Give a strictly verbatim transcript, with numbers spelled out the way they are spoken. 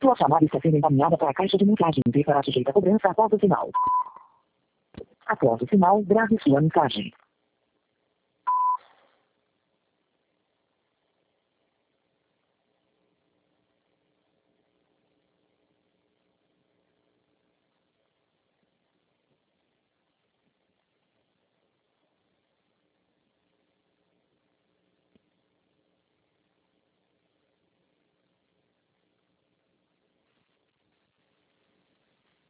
Sua chamada está sendo encaminhada para a caixa de mensagem e será sujeita a cobrança após o sinal. Após o sinal, grave sua mensagem.